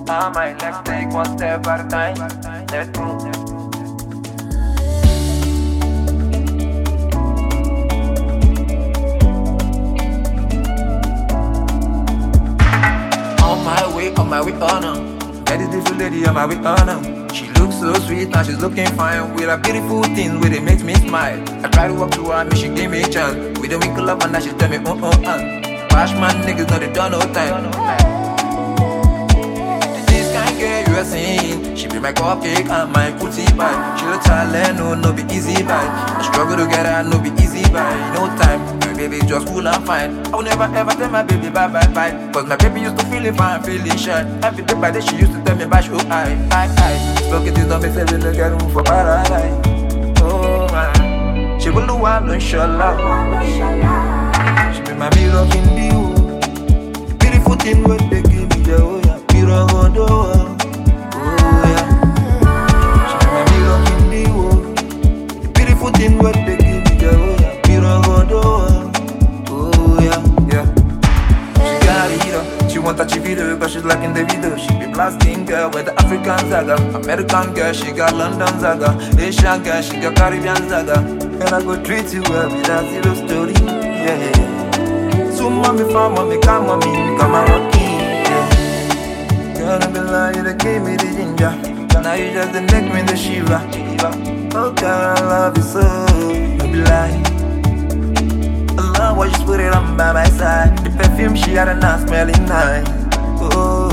I might let's take one step at a time. Let's go. On my way, oh no. That is beautiful lady on my way, oh no. She looks so sweet, now she's looking fine. With her beautiful things, where they make me smile. I try to walk to her, and she gave me a chance. With a winkle up and now she tell me, Bash man niggas know they done no time. This kind girl you are seeing, she be my cupcake and my putty pie. She a talent, no be easy buy. I struggle to get her, no be easy buy. No time, my baby just cool and fine. I will never ever tell my baby bye bye bye. Cause my baby used to feel it fine, feeling shy. Every day by day she used to tell me bash, oh I. Spoke it is not me saying look at room for paradise. Oh man, she will do all inshallah. She be my mirror in the world. Beautiful thing when they give me the oh yeah. Mirror on the wall. Oh yeah. She be my mirror in the world. Beautiful thing when they give me the oh yeah. Mirror on the wall. Oh yeah, yeah. She got it up. She want a video cause she's liking the video. She be blasting girl with the African zaga. American girl, she got London zaga. Asian girl, she got Caribbean zaga. And I go treat you well with that zero story. Yeah. So mommy, found mommy, come mommy, come on, rocky. Yeah. Girl, don't be lying, you gave me the ginger. Now you just the neck me the shiva. Oh girl, I love you so. Don't be lying. I love what you put it on by my side. The perfume she had a nice smelling nice. Oh.